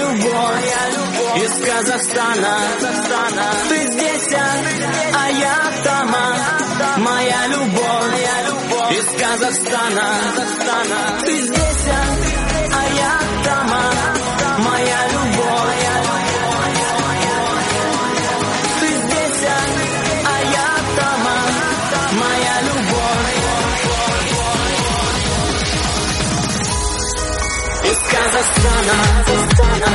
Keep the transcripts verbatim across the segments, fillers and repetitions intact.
любовь из Казахстана. Ты здесь, а я там, моя любовь из Казахстана. Ты здесь, а я там, моя любовь. Ты здесь, а я там, моя любовь из Казахстана.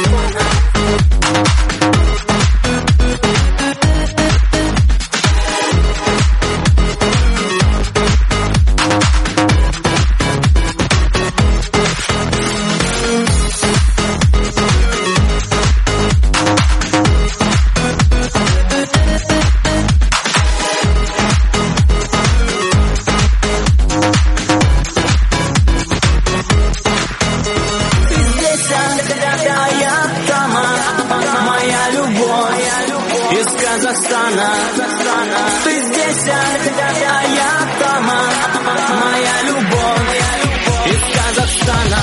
Казахстана. Ты здесь, а я там, моя любовь из Казахстана.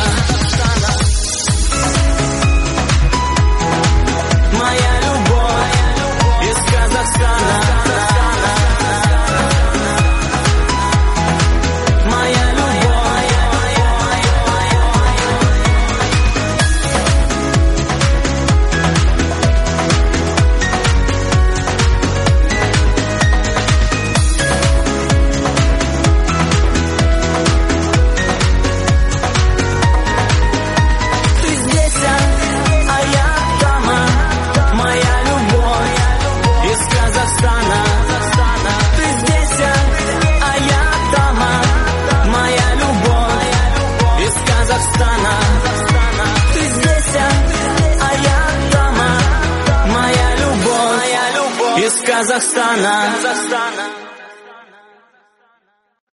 Моя любовь из Казахстана. Моя любовь. Ты здесь, а я там, моя любовь из Казахстана.